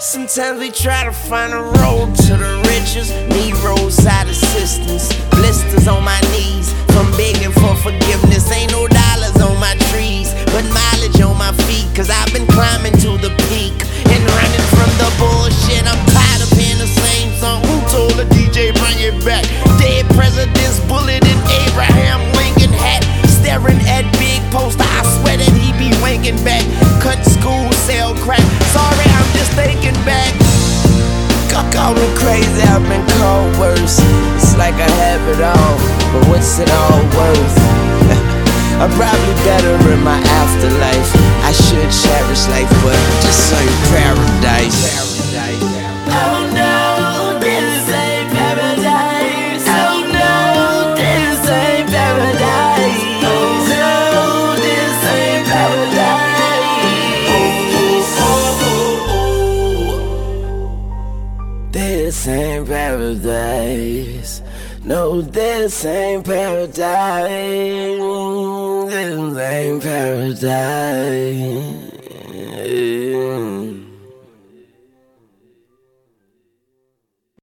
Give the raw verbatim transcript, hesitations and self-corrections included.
Sometimes we try to find a road to the riches. Need roadside assistance, blisters on my knees from begging for forgiveness. Ain't no dollars on my trees, but mileage on my feet. Cause I've been climbing to the peak and running from the bullshit. I'm tired of hearing the same song. Who told the D J bring it back? Dead presidents, bullet in Abraham Lincoln hat. Staring at big poster, I swear that he be winking back. Cut school, sell crack. Sorry, I'm just thinking back. Call me crazy, I've been called worse. It's like I have it all, but what's it all worth? I'm probably better in my afterlife. I should cherish life, but just ain't paradise. Oh no, this ain't paradise. Oh no, this ain't paradise. Oh no, this ain't paradise. This ain't paradise. No, this ain't paradise. This ain't paradise.